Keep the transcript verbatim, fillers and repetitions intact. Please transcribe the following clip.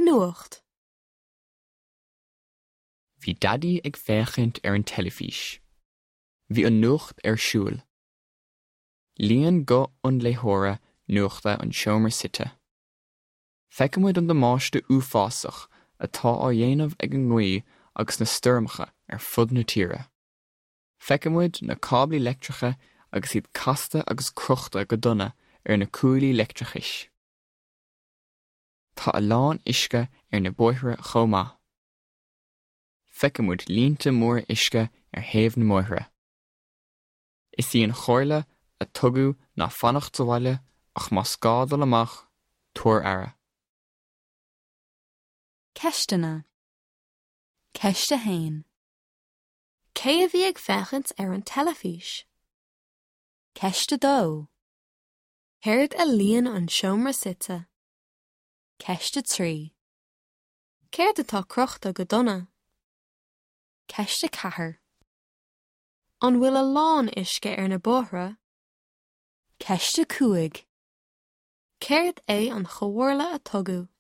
nuacht. Bhí daddy ag féachant ar an telefís. Bhí an nuacht ar siúl. Líon go an léitheóra nuachta an seomra site. Feicimid an damáiste uafásach atá á dhéanamh ag an ngaoth agus na stoirmcha ar fud na tíre. Feicimid na cáblaí leictreacha agus iad casta agus cruachta go dona ar na cúilaí leictreachais. Tá a lán isce ar na bóithre chomá. Feicimid línta mór isce ar thaobh na móithre. Is í an chóirle a tugadh ná fannacht sa bhaile ach má scádal amach tuair ara. Ceistena. Ceiste hain. Cé a bhí ag feachant ar an telefís? Ceiste dó. Céird a líon an seomra site. Ceiste trí. Céird atá crochta go dona. Ceiste cathair. An bhfuil a lán isce ar na bóithre. Ceiste cúig. Céird é an chomhairle a tugadh.